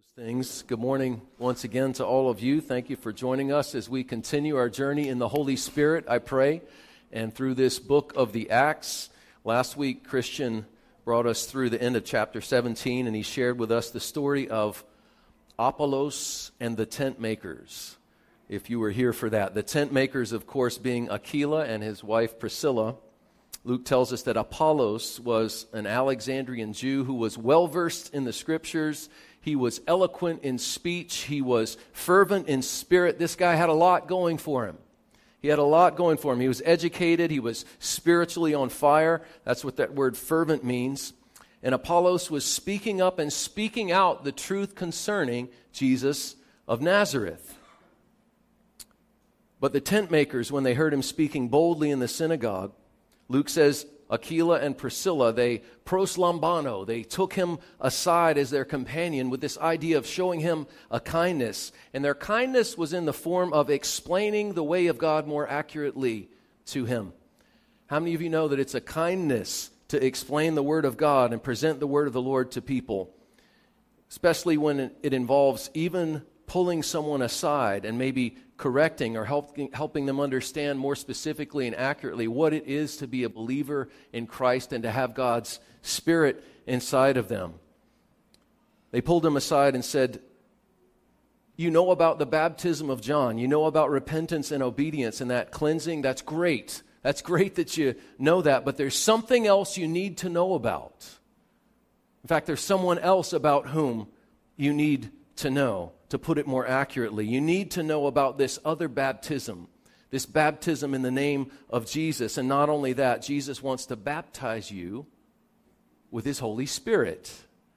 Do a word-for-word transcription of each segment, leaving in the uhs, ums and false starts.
Things. Good morning once again to all of you. Thank you for joining us as we continue our journey in the Holy Spirit, I pray, and through this book of the Acts. Last week, Christian brought us through the end of chapter seventeen, and he shared with us the story of Apollos and the tent makers, if you were here for that. The tent makers, of course, being Aquila and his wife Priscilla. Luke tells us that Apollos was an Alexandrian Jew who was well-versed in the Scriptures. He was eloquent in speech. He was fervent in spirit. This guy had a lot going for him. He had a lot going for him. He was educated. He was spiritually on fire. That's what that word fervent means. And Apollos was speaking up and speaking out the truth concerning Jesus of Nazareth. But the tent makers, when they heard him speaking boldly in the synagogue, Luke says, Aquila and Priscilla, they proslambano, they took him aside as their companion with this idea of showing him a kindness. And their kindness was in the form of explaining the way of God more accurately to him. How many of you know that it's a kindness to explain the Word of God and present the Word of the Lord to people, especially when it involves even pulling someone aside and maybe correcting or helping, helping them understand more specifically and accurately what it is to be a believer in Christ and to have God's Spirit inside of them. They pulled him aside and said, you know about the baptism of John. You know about repentance and obedience and that cleansing. That's great. That's great that you know that, but there's something else you need to know about. In fact, there's someone else about whom you need to know. To put it more accurately, you need to know about this other baptism, this baptism in the name of Jesus. And not only that, Jesus wants to baptize you with His Holy Spirit.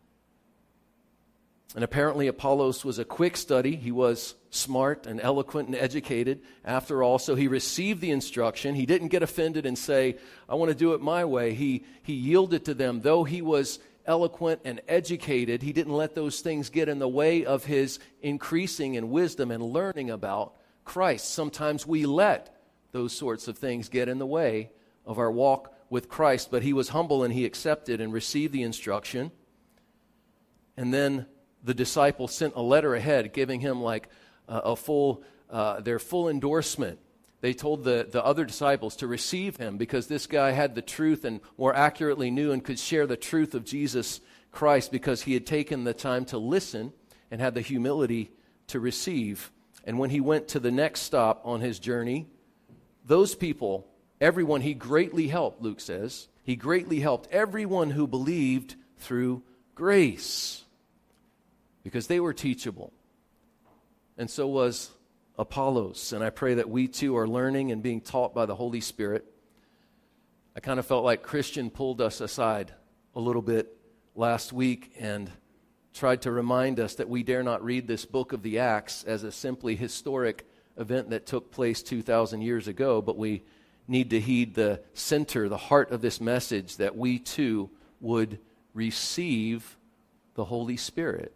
And apparently Apollos was a quick study. He was smart and eloquent and educated after all, so he received the instruction. He didn't get offended and say, I want to do it my way. He, he yielded to them. Though he was eloquent and educated, he didn't let those things get in the way of his increasing in wisdom and learning about Christ. Sometimes we let those sorts of things get in the way of our walk with Christ, but he was humble and he accepted and received the instruction. And then the disciples sent a letter ahead giving him like uh, a full, uh, their full endorsement. They told the, the other disciples to receive him because this guy had the truth and more accurately knew and could share the truth of Jesus Christ because he had taken the time to listen and had the humility to receive. And when he went to the next stop on his journey, those people, everyone he greatly helped, Luke says, he greatly helped everyone who believed through grace because they were teachable. And so was Apollos, and I pray that we too are learning and being taught by the Holy Spirit. I kind of felt like Christian pulled us aside a little bit last week and tried to remind us that we dare not read this book of the Acts as a simply historic event that took place two thousand years ago, but we need to heed the center, the heart of this message, that we too would receive the Holy Spirit.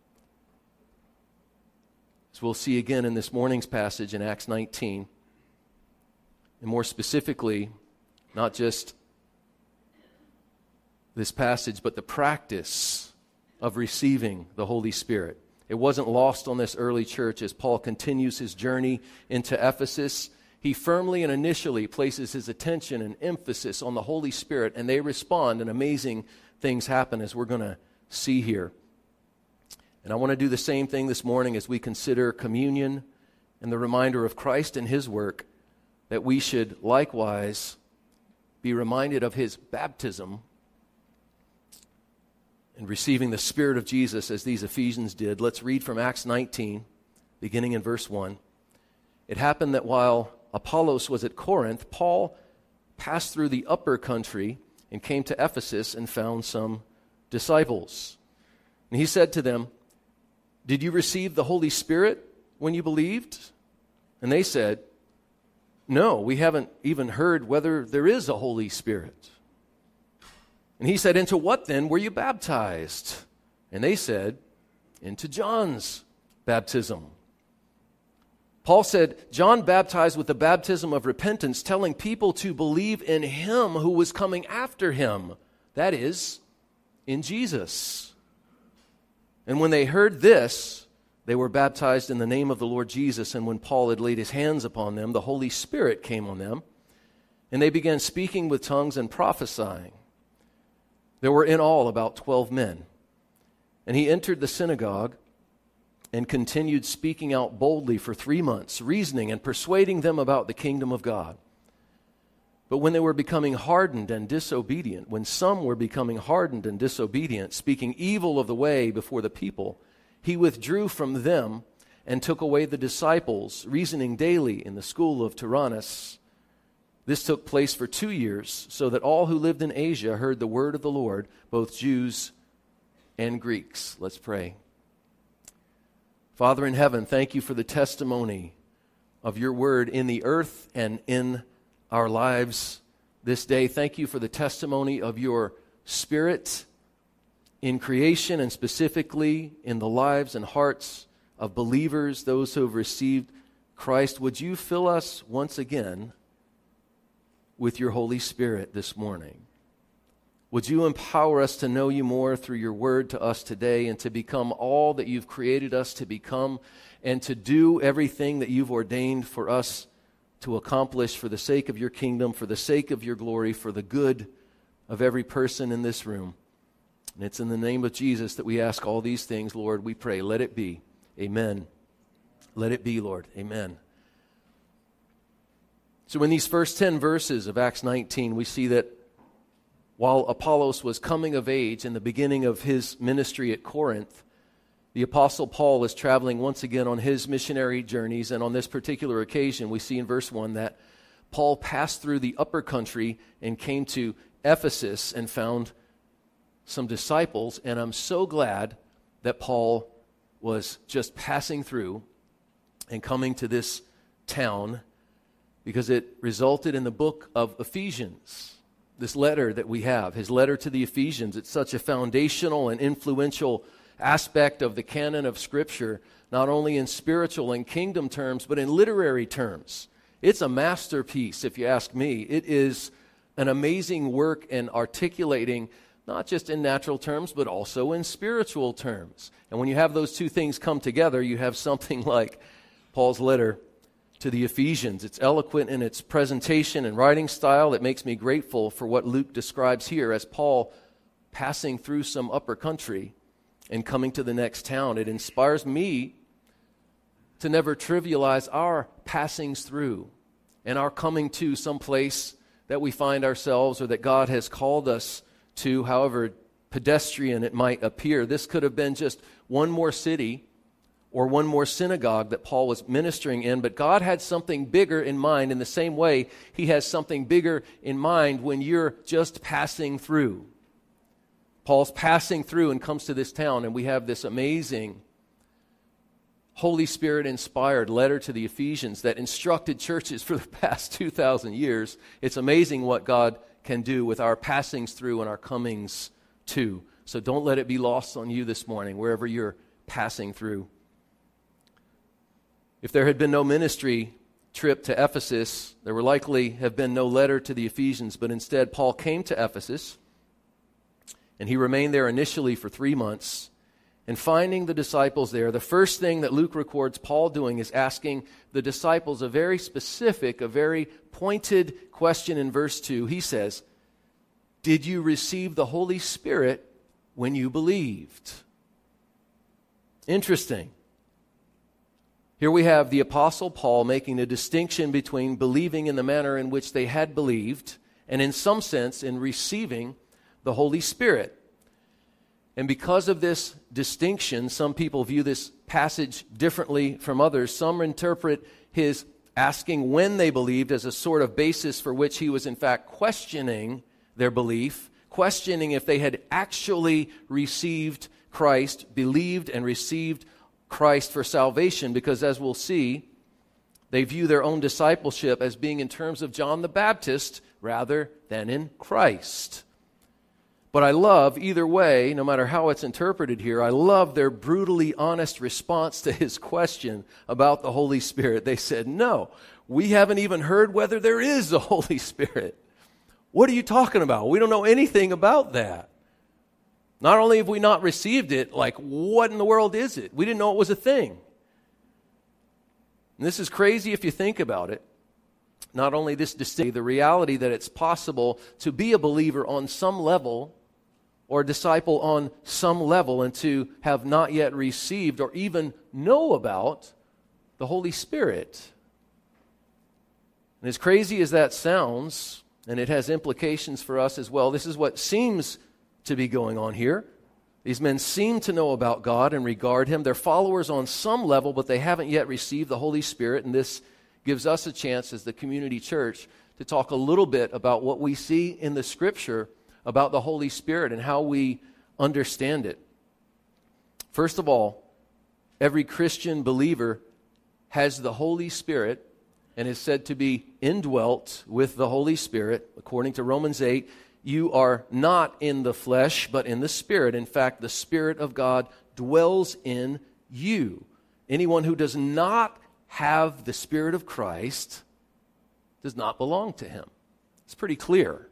As we'll see again in this morning's passage in Acts nineteen, and more specifically, not just this passage, but the practice of receiving the Holy Spirit. It wasn't lost on this early church as Paul continues his journey into Ephesus. He firmly and initially places his attention and emphasis on the Holy Spirit, and they respond, and amazing things happen, as we're going to see here. And I want to do the same thing this morning as we consider communion and the reminder of Christ and His work, that we should likewise be reminded of His baptism and receiving the Spirit of Jesus as these Ephesians did. Let's read from Acts nineteen, beginning in verse one. It happened that while Apollos was at Corinth, Paul passed through the upper country and came to Ephesus and found some disciples. And he said to them, did you receive the Holy Spirit when you believed? And they said, no, we haven't even heard whether there is a Holy Spirit. And he said, into what then were you baptized? And they said, into John's baptism. Paul said, John baptized with the baptism of repentance, telling people to believe in him who was coming after him, that is, in Jesus. And when they heard this, they were baptized in the name of the Lord Jesus. And when Paul had laid his hands upon them, the Holy Spirit came on them, and they began speaking with tongues and prophesying. There were in all about twelve men. And he entered the synagogue and continued speaking out boldly for three months, reasoning and persuading them about the kingdom of God. But when they were becoming hardened and disobedient, when some were becoming hardened and disobedient, speaking evil of the way before the people, he withdrew from them and took away the disciples, reasoning daily in the school of Tyrannus. This took place for two years, so that all who lived in Asia heard the word of the Lord, both Jews and Greeks. Let's pray. Father in heaven, thank you for the testimony of your word in the earth and in our lives this day. Thank you for the testimony of your Spirit in creation and specifically in the lives and hearts of believers, those who have received Christ. Would you fill us once again with your Holy Spirit this morning? Would you empower us to know you more through your word to us today and to become all that you've created us to become and to do everything that you've ordained for us to accomplish for the sake of your kingdom, for the sake of your glory, for the good of every person in this room. And it's in the name of Jesus that we ask all these things, Lord, we pray. Let it be. Amen. Let it be, Lord. Amen. So in these first ten verses of Acts nineteen, we see that while Apollos was coming of age in the beginning of his ministry at Corinth, the Apostle Paul is traveling once again on his missionary journeys, and on this particular occasion, we see in verse one that Paul passed through the upper country and came to Ephesus and found some disciples, and I'm so glad that Paul was just passing through and coming to this town because it resulted in the book of Ephesians. This letter that we have, his letter to the Ephesians, it's such a foundational and influential aspect of the canon of Scripture, not only in spiritual and kingdom terms, but in literary terms. It's a masterpiece, if you ask me. It is an amazing work in articulating, not just in natural terms, but also in spiritual terms. And when you have those two things come together, you have something like Paul's letter to the Ephesians. It's eloquent in its presentation and writing style. It makes me grateful for what Luke describes here as Paul passing through some upper country and coming to the next town. It inspires me to never trivialize our passings through and our coming to some place that we find ourselves or that God has called us to, however pedestrian it might appear. This could have been just one more city or one more synagogue that Paul was ministering in, but God had something bigger in mind. In the same way, he has something bigger in mind when you're just passing through. Paul's passing through and comes to this town, and we have this amazing Holy Spirit-inspired letter to the Ephesians that instructed churches for the past two thousand years. It's amazing what God can do with our passings through and our comings to. So don't let it be lost on you this morning, wherever you're passing through. If there had been no ministry trip to Ephesus, there would likely have been no letter to the Ephesians, but instead Paul came to Ephesus, and he remained there initially for three months. And finding the disciples there, the first thing that Luke records Paul doing is asking the disciples a very specific, a very pointed question in verse two. He says, "Did you receive the Holy Spirit when you believed?" Interesting. Here we have the Apostle Paul making a distinction between believing in the manner in which they had believed and in some sense in receiving the Holy Spirit. And because of this distinction, some people view this passage differently from others. Some interpret his asking when they believed as a sort of basis for which he was in fact questioning their belief, questioning if they had actually received Christ, believed and received Christ for salvation, because as we'll see, they view their own discipleship as being in terms of John the Baptist rather than in Christ. But I love, either way, no matter how it's interpreted here, I love their brutally honest response to his question about the Holy Spirit. They said, "No, we haven't even heard whether there is a Holy Spirit. What are you talking about? We don't know anything about that." Not only have we not received it, like, what in the world is it? We didn't know it was a thing. And this is crazy if you think about it. Not only this distinct, the reality that it's possible to be a believer on some level or a disciple on some level and to have not yet received or even know about the Holy Spirit. And as crazy as that sounds, and it has implications for us as well, this is what seems to be going on here. These men seem to know about God and regard Him. They're followers on some level, but they haven't yet received the Holy Spirit, and this gives us a chance as the community church to talk a little bit about what we see in the Scripture about the Holy Spirit and how we understand it. First of all, every Christian believer has the Holy Spirit and is said to be indwelt with the Holy Spirit. According to Romans eight, you are not in the flesh, but in the Spirit. In fact, the Spirit of God dwells in you. Anyone who does not have the Spirit of Christ does not belong to Him. It's pretty clear.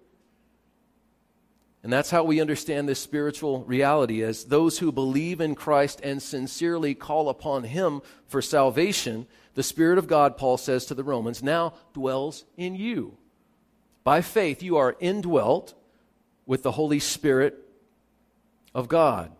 And that's how we understand this spiritual reality, as those who believe in Christ and sincerely call upon Him for salvation. The Spirit of God, Paul says to the Romans, now dwells in you. By faith, you are indwelt with the Holy Spirit of God.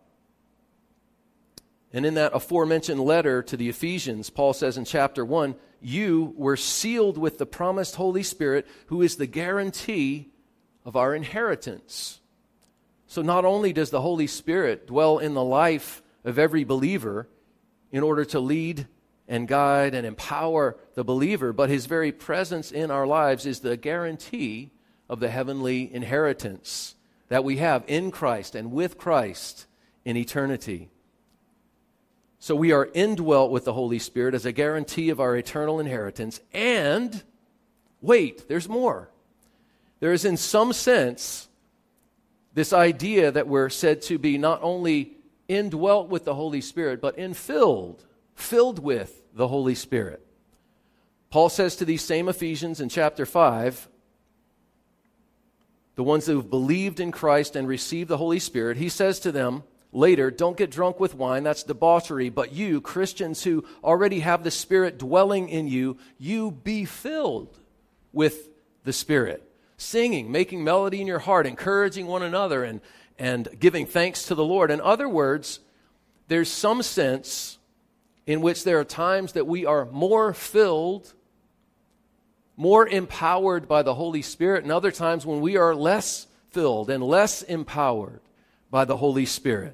And in that aforementioned letter to the Ephesians, Paul says in chapter one, you were sealed with the promised Holy Spirit, who is the guarantee of our inheritance. So not only does the Holy Spirit dwell in the life of every believer in order to lead and guide and empower the believer, but His very presence in our lives is the guarantee of the heavenly inheritance that we have in Christ and with Christ in eternity. So we are indwelt with the Holy Spirit as a guarantee of our eternal inheritance. And, wait, there's more. There is in some sense this idea that we're said to be not only indwelt with the Holy Spirit, but infilled, filled with the Holy Spirit. Paul says to these same Ephesians in chapter five, the ones who have believed in Christ and received the Holy Spirit, he says to them later, don't get drunk with wine, that's debauchery, but you, Christians who already have the Spirit dwelling in you, you be filled with the Spirit. Singing, making melody in your heart, encouraging one another, and, and giving thanks to the Lord. In other words, there's some sense in which there are times that we are more filled, more empowered by the Holy Spirit, and other times when we are less filled and less empowered by the Holy Spirit.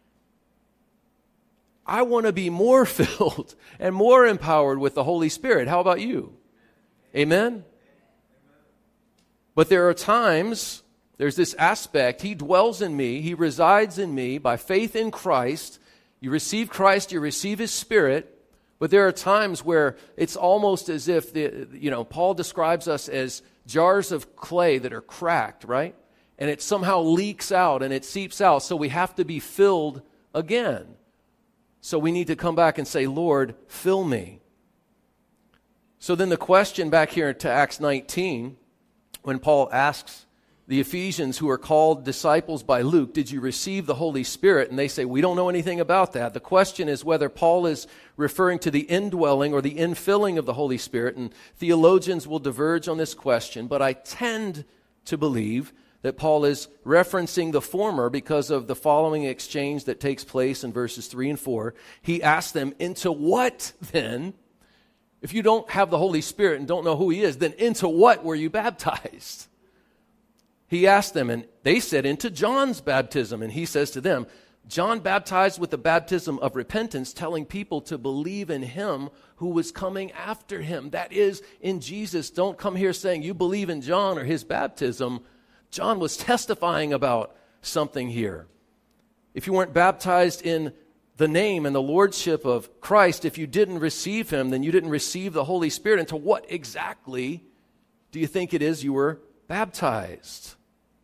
I want to be more filled and more empowered with the Holy Spirit. How about you? Amen? But there are times, there's this aspect, He dwells in me, He resides in me by faith in Christ. You receive Christ, you receive His Spirit, but there are times where it's almost as if, the, you know, Paul describes us as jars of clay that are cracked, right? And it somehow leaks out and it seeps out, so we have to be filled again. So we need to come back and say, Lord, fill me. So then the question back here to Acts nineteen, when Paul asks the Ephesians who are called disciples by Luke, did you receive the Holy Spirit? And they say, we don't know anything about that. The question is whether Paul is referring to the indwelling or the infilling of the Holy Spirit, and theologians will diverge on this question, but I tend to believe that Paul is referencing the former because of the following exchange that takes place in verses three and four. He asks them, into what then, if you don't have the Holy Spirit and don't know who He is, then into what were you baptized? He asked them, and they said, into John's baptism. And he says to them, John baptized with the baptism of repentance, telling people to believe in Him who was coming after him. That is, in Jesus. Don't come here saying you believe in John or his baptism. John was testifying about something here. If you weren't baptized in the name and the lordship of Christ, if you didn't receive Him, then you didn't receive the Holy Spirit. And to what exactly do you think it is you were baptized?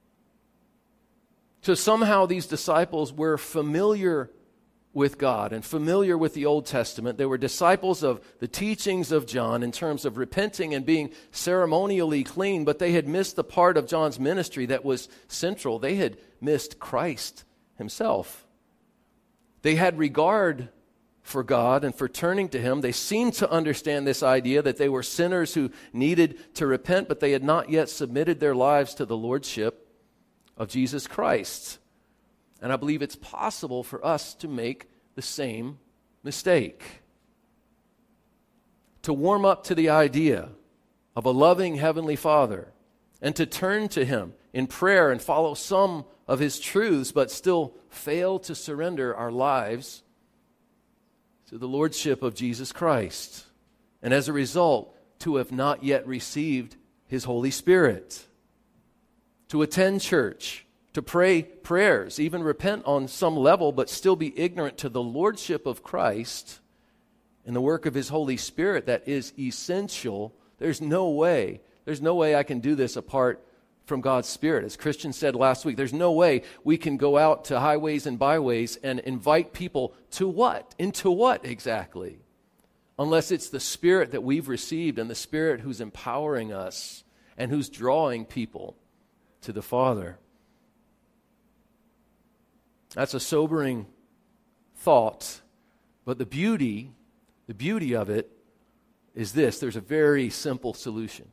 So somehow these disciples were familiar with God and familiar with the Old Testament. They were disciples of the teachings of John in terms of repenting and being ceremonially clean, but they had missed the part of John's ministry that was central. They had missed Christ himself. They had regard for God and for turning to him. They seemed to understand this idea that they were sinners who needed to repent, but they had not yet submitted their lives to the lordship of Jesus Christ. And I believe it's possible for us to make the same mistake. To warm up to the idea of a loving Heavenly Father and to turn to him in prayer and follow some of his truths, but still fail to surrender our lives to the lordship of Jesus Christ. And as a result, to have not yet received his Holy Spirit. To attend church, to pray prayers, even repent on some level, but still be ignorant to the lordship of Christ and the work of his Holy Spirit that is essential. There's no way, there's no way I can do this apart from God's Spirit. As Christian said last week, there's no way we can go out to highways and byways and invite people to what? Into what exactly? Unless it's the Spirit that we've received and the Spirit who's empowering us and who's drawing people to the Father. That's a sobering thought, but the beauty, the beauty of it is this: there's a very simple solution.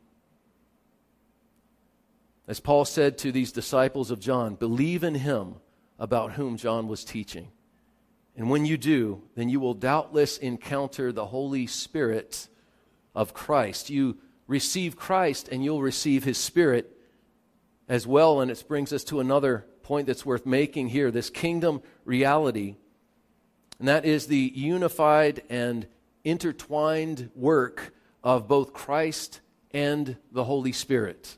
As Paul said to these disciples of John, believe in him about whom John was teaching. And when you do, then you will doubtless encounter the Holy Spirit of Christ. You receive Christ and you'll receive his Spirit as well. And it brings us to another point that's worth making here, this kingdom reality. And that is the unified and intertwined work of both Christ and the Holy Spirit.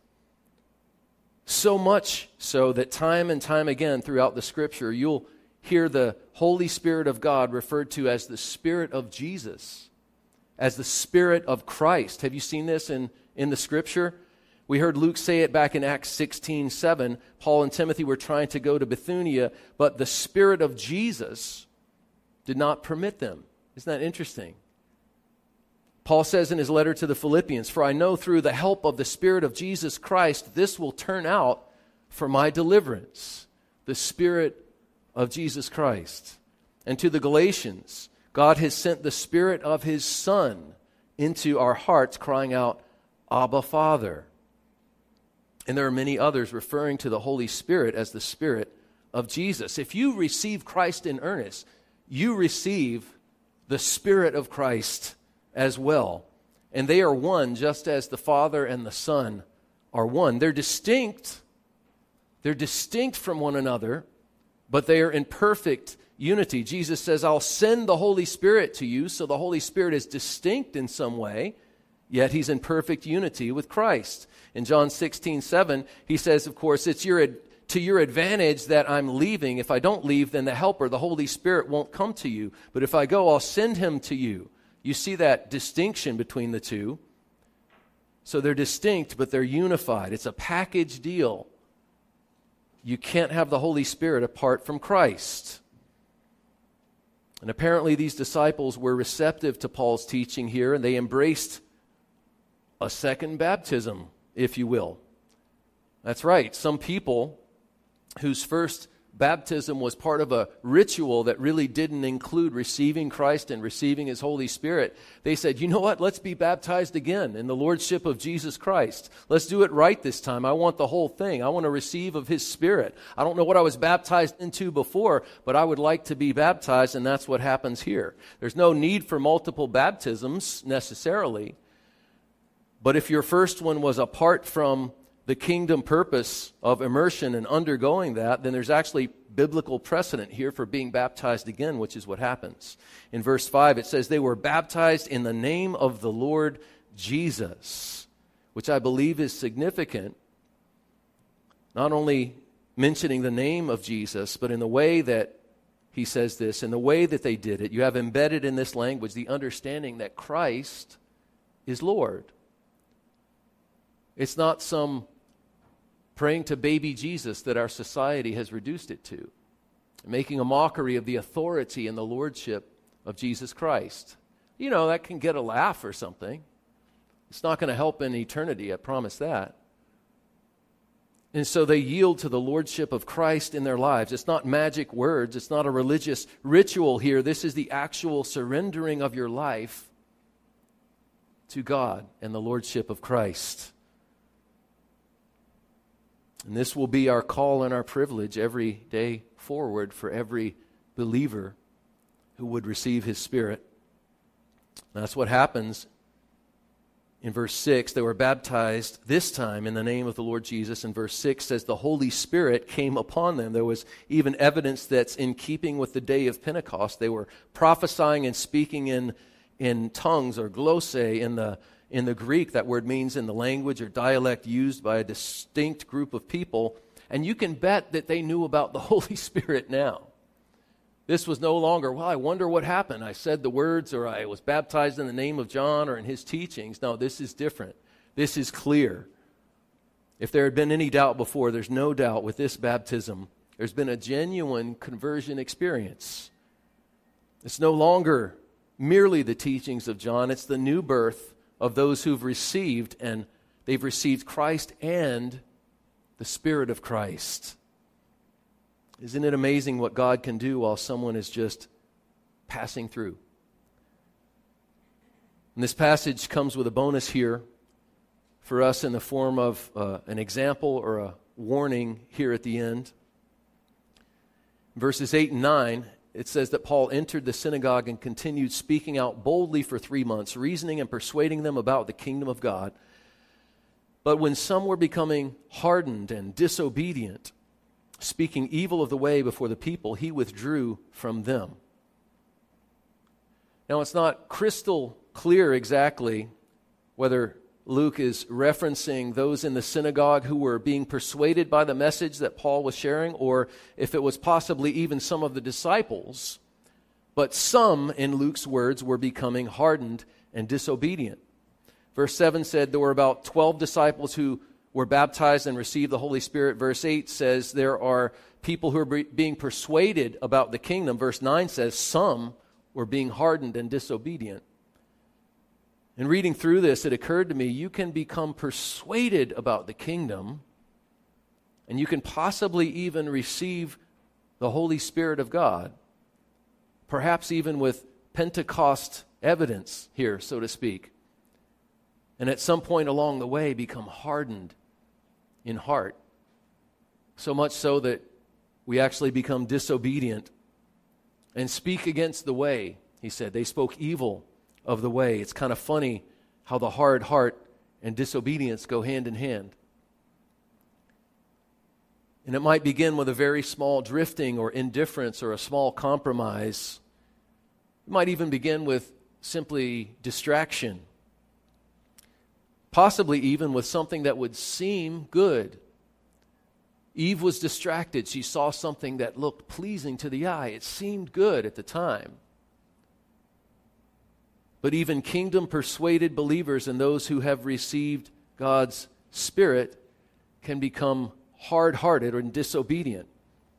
So much so that time and time again throughout the Scripture, you'll hear the Holy Spirit of God referred to as the Spirit of Jesus, as the Spirit of Christ. Have you seen this in, in the Scripture? We heard Luke say it back in Acts sixteen seven. Paul and Timothy were trying to go to Bithynia, but the Spirit of Jesus did not permit them. Isn't that interesting? Paul says in his letter to the Philippians, for I know through the help of the Spirit of Jesus Christ, this will turn out for my deliverance. The Spirit of Jesus Christ. And to the Galatians, God has sent the Spirit of his Son into our hearts, crying out, Abba, Father. And there are many others referring to the Holy Spirit as the Spirit of Jesus. If you receive Christ in earnest, you receive the Spirit of Christ as well. And they are one, just as the Father and the Son are one. They're distinct. They're distinct from one another, but they are in perfect unity. Jesus says, I'll send the Holy Spirit to you. So the Holy Spirit is distinct in some way, yet he's in perfect unity with Christ. In John sixteen seven, he says, of course, it's your to your advantage that I'm leaving. If I don't leave, then the Helper, the Holy Spirit, won't come to you. But if I go, I'll send him to you. You see that distinction between the two. So they're distinct, but they're unified. It's a package deal. You can't have the Holy Spirit apart from Christ. And apparently these disciples were receptive to Paul's teaching here, and they embraced a second baptism, if you will. That's right. Some people whose first baptism was part of a ritual that really didn't include receiving Christ and receiving his Holy Spirit, they said, you know what, let's be baptized again in the lordship of Jesus Christ. Let's do it right this time. I want the whole thing. I want to receive of his Spirit. I don't know what I was baptized into before, but I would like to be baptized, and that's what happens here. There's no need for multiple baptisms necessarily, but if your first one was apart from the kingdom purpose of immersion and undergoing that, then there's actually biblical precedent here for being baptized again, which is what happens. In verse five, it says, they were baptized in the name of the Lord Jesus, which I believe is significant, not only mentioning the name of Jesus, but in the way that he says this, in the way that they did it. You have embedded in this language the understanding that Christ is Lord. It's not some praying to baby Jesus that our society has reduced it to, making a mockery of the authority and the lordship of Jesus Christ. You know, that can get a laugh or something. It's not going to help in eternity, I promise that. And so they yield to the lordship of Christ in their lives. It's not magic words. It's not a religious ritual here. This is the actual surrendering of your life to God and the lordship of Christ. And this will be our call and our privilege every day forward for every believer who would receive His Spirit. And that's what happens in verse six. They were baptized this time in the name of the Lord Jesus. And verse six says the Holy Spirit came upon them. There was even evidence that's in keeping with the day of Pentecost. They were prophesying and speaking in, in tongues, or glosse in the In the Greek. That word means in the language or dialect used by a distinct group of people. And you can bet that they knew about the Holy Spirit now. This was no longer, well, I wonder what happened. I said the words, or I was baptized in the name of John, or in his teachings. No, this is different. This is clear. If there had been any doubt before, there's no doubt with this baptism. There's been a genuine conversion experience. It's no longer merely the teachings of John. It's the new birth of those who've received, and they've received Christ and the Spirit of Christ. Isn't it amazing what God can do while someone is just passing through? And this passage comes with a bonus here for us in the form of uh, an example or a warning here at the end. Verses eight and nine, it says that Paul entered the synagogue and continued speaking out boldly for three months, reasoning and persuading them about the kingdom of God. But when some were becoming hardened and disobedient, speaking evil of the way before the people, he withdrew from them. Now, it's not crystal clear exactly whether Luke is referencing those in the synagogue who were being persuaded by the message that Paul was sharing, or if it was possibly even some of the disciples. But some, in Luke's words, were becoming hardened and disobedient. Verse seven said there were about twelve disciples who were baptized and received the Holy Spirit. Verse eight says there are people who are be- being persuaded about the kingdom. Verse nine says some were being hardened and disobedient. In reading through this, it occurred to me, you can become persuaded about the kingdom, and you can possibly even receive the Holy Spirit of God, perhaps even with Pentecost evidence here, so to speak, and at some point along the way become hardened in heart, so much so that we actually become disobedient and speak against the way. He said they spoke evil of the way. It's kind of funny how the hard heart and disobedience go hand in hand. And it might begin with a very small drifting or indifference or a small compromise. It might even begin with simply distraction. Possibly even with something that would seem good. Eve was distracted. She saw something that looked pleasing to the eye. It seemed good at the time. But even kingdom-persuaded believers and those who have received God's Spirit can become hard-hearted or disobedient.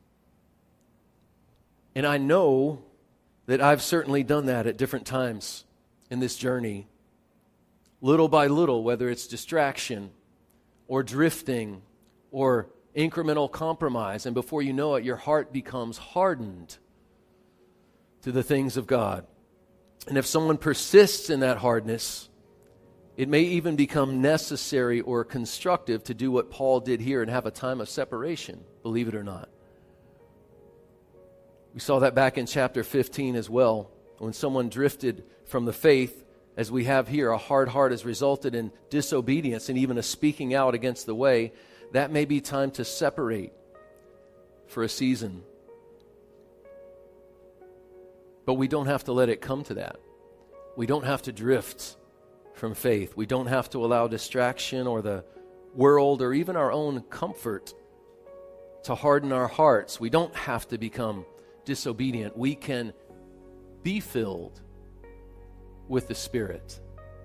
And I know that I've certainly done that at different times in this journey. Little by little, whether it's distraction or drifting or incremental compromise, and before you know it, your heart becomes hardened to the things of God. And if someone persists in that hardness, it may even become necessary or constructive to do what Paul did here and have a time of separation, believe it or not. We saw that back in chapter fifteen as well. When someone drifted from the faith, as we have here, a hard heart has resulted in disobedience and even a speaking out against the way. That may be time to separate for a season. But we don't have to let it come to that. We don't have to drift from faith. We don't have to allow distraction or the world or even our own comfort to harden our hearts. We don't have to become disobedient. We can be filled with the Spirit.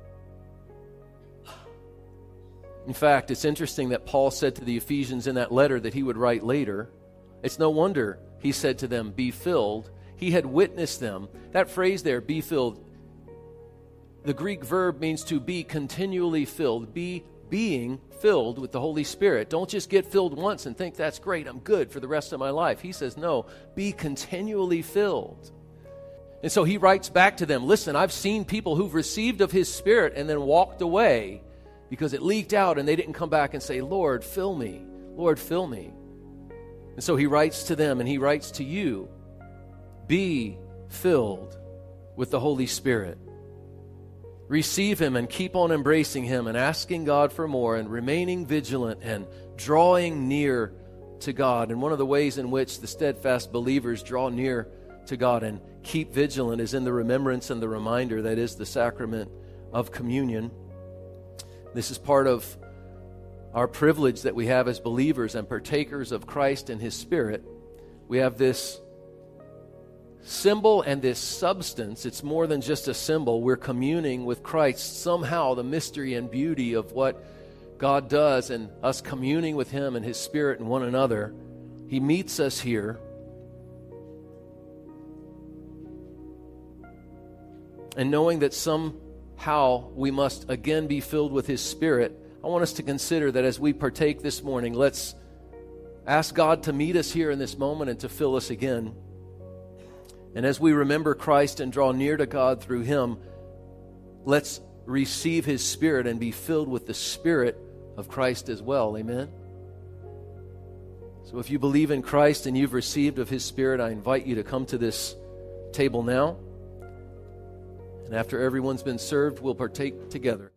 In fact, it's interesting that Paul said to the Ephesians in that letter that he would write later, it's no wonder he said to them, be filled. He had witnessed them. That phrase there, be filled, the Greek verb means to be continually filled, be being filled with the Holy Spirit. Don't just get filled once and think that's great, I'm good for the rest of my life. He says, no, be continually filled. And so he writes back to them, listen, I've seen people who've received of his Spirit and then walked away because it leaked out and they didn't come back and say, Lord, fill me. Lord, fill me. And so he writes to them and he writes to you, be filled with the Holy Spirit. Receive him and keep on embracing him and asking God for more and remaining vigilant and drawing near to God. And one of the ways in which the steadfast believers draw near to God and keep vigilant is in the remembrance and the reminder that is the sacrament of communion. This is part of our privilege that we have as believers and partakers of Christ and his Spirit. We have this symbol and this substance. It's more than just a symbol. We're communing with Christ. Somehow the mystery and beauty of what God does and us communing with him and his Spirit and one another. He meets us here. And knowing that somehow we must again be filled with his Spirit, I want us to consider that as we partake this morning, let's ask God to meet us here in this moment and to fill us again. And as we remember Christ and draw near to God through him, let's receive his Spirit and be filled with the Spirit of Christ as well. Amen? So if you believe in Christ and you've received of his Spirit, I invite you to come to this table now. And after everyone's been served, we'll partake together.